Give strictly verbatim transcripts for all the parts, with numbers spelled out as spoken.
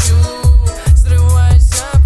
плачу, срываясь об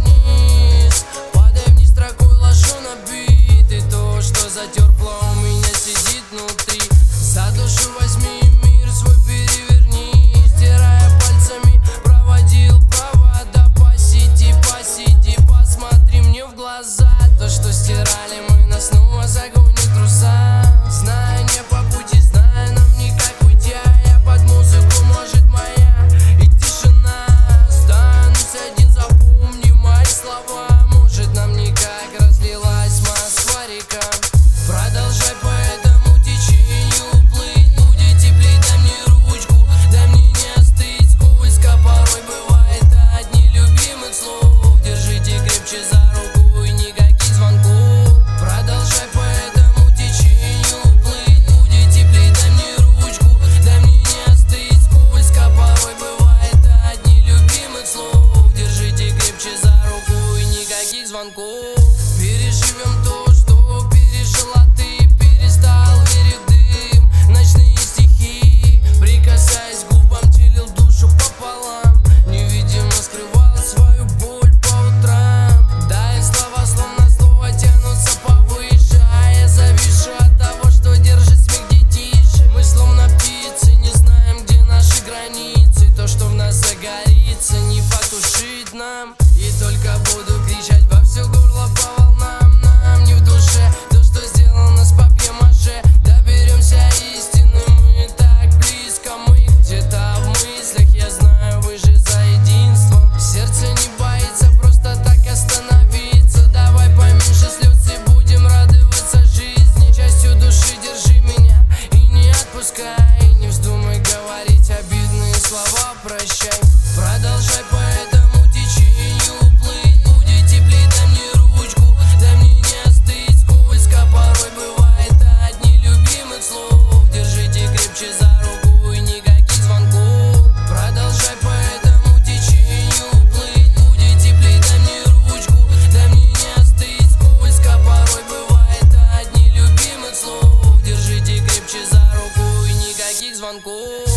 карниз. Падай вниз, строкой ложу на бит, и то, что затерпло, у меня сидит внутри. За душу возьми мир свой, переверни, стирая пальцами, проводил провода. Посиди, посиди, посмотри мне в глаза. То, что стирали мы, нас снова загонит в труса. Знаю, не по пути, знаю, нам никак уйти, а я под музыку, может, моя и тишина. Останусь один, запомни мои слова. Может, нам никак разлилась Москва-река. Продолжай по этому течению плыть, будет теплей, дай мне ручку, дай мне не остыть. Скользко порой бывает от нелюбимых слов. Держите крепче за руку и никаких звонков. Продолжай по этому течению плыть, будет теплей, дай мне ручку, дай мне не остыть. Скользко порой бывает от нелюбимых слов. Держите крепче за руку и никаких звонков. Переживем то, что пережила ты. Перестал верить в дым, ночные стихи. Прикасаясь к губам, делил душу пополам. Невидимо скрывал свою боль по утрам. Да, и слова словно слово тянутся повыше, а я завишу от того, что держит смех детишек. Мы словно птицы, не знаем, где наши границы. То, что в нас загорится, не потушить нам. И только буду кричать во все горло по волнам. Нам не в душе то, что сделано с папье-маше. Доберемся истины, мы так близко. Мы где-то в мыслях, я знаю, вы же за единство. Сердце не боится просто так остановиться. Давай поменьше слез и будем радоваться жизни. Частью души держи меня и не отпускай. Не вздумай говорить обидные слова, прощай. Продолжай по этому течению плыть, будет теплей, дай мне ручку, дай мне не остыть. Скользко порой бывает от нелюбимых слов. Держите крепче за руку и никаких звонков. Продолжай по этому течению плыть, будет теплей, дай мне ручку, дай мне не остыть. Скользко порой бывает от нелюбимых слов. Держите крепче за руку и никаких звонков.